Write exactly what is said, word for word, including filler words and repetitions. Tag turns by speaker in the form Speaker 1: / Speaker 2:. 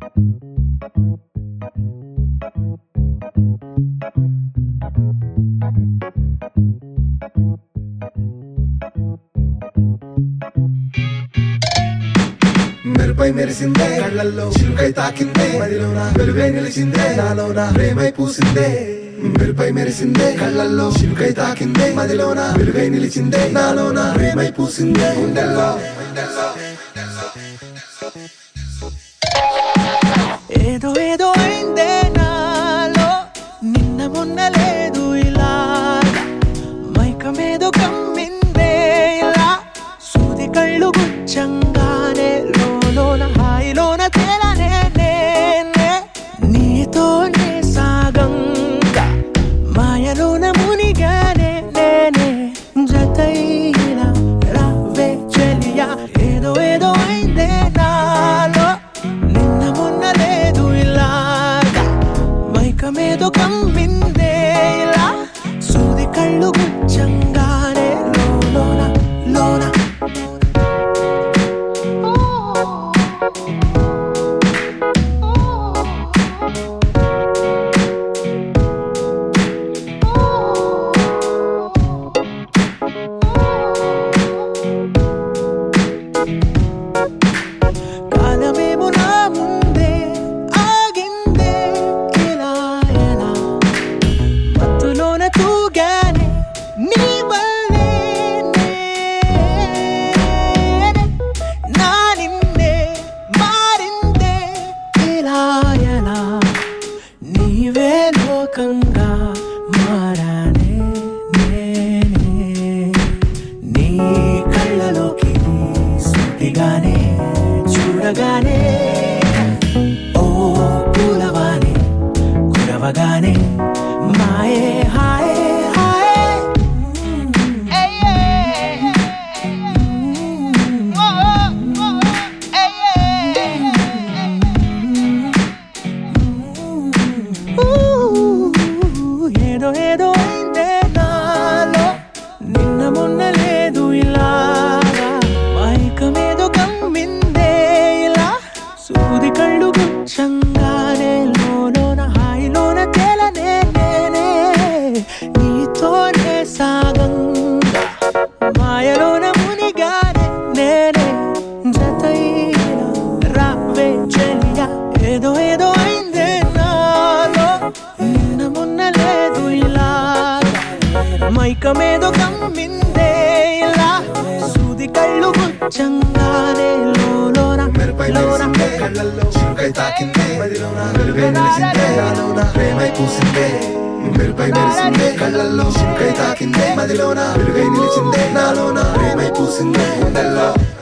Speaker 1: మెరుపై మెరిసిందే కళ్ళల్లో చిలుకై తాకిందే మదిలోన వెలుగై నిలిచిందే నాలోన ప్రేమై పూసిందే మెరుపై మెరిసిందే కళ్ళల్లో చిలుకై తాకిందే మదిలోన వెలుగై నిలిచిందే నాలోన ప్రేమై పూసిందే గుండెల్లో
Speaker 2: ఏదో ఏదో అయిందే నాలో నిన్న మొన్న లేదు ఇలా మైకమేదో కమ్మిందే ఇలా సూది కళ్ళు గుచ్చంగానే లోన హాయిలోన తేలనే నేనే నీతోనే సాగంగా మాయలోన మునిగానే నేనే జతైలా రావే చెలియా ఏదో ఏదో అయిందే నాలో నిన్న మొన్న లేదు ఇలాగా మైకమేదో కమ్మిందే ఇలా సూది కళ్ళు గుచ్చంగానే లోన లోన కాలమేమో నా ముందే ఆగిందే ఇలా ఎలా మత్తులోన తూగానే నీ వల్లే నేనే నా నిన్నే మారిందే ఇలా ఎలా నీవే లోకంగా మారానే నేనే నీ కళ్ళలోకి సూటిగానే చూడగానే ఓ పూలవానే కురవగానే మాయే హాయే హాయే ఏదో ఏదో అయిందే నాలో నిన్న మొన్న లేదు ఇలాగా మైకమేదో కమ్మిందే ఇలా సూది కళ్ళు గుచ్చంగానే లోన హాయిలోన తేలనే నేనే నీతోనే సాగంగా మాయలోన మునిగానే నేనే జతైలా రావే చెలియా ఏదో ఏదో అయిందే నాలో నిన్న మొన్న లేదు ఇలా మైకమేదో కమ్మిందే ఇలా సూది కళ్ళు గుచ్చంగానే లోన
Speaker 1: మెరుపై మెరిసిందే కళ్ళల్లో చిలుకై తాకిందే మదిలోన వెలుగై నిలిచిందే నాలోన ప్రేమై పూసిందే మెరుపై మెరిసిందే కళ్ళల్లో చిలుకై తాకిందే మదిలోన వెలుగై నిలిచిందే నాలోన ప్రేమై పూసిందే గుండెల్లో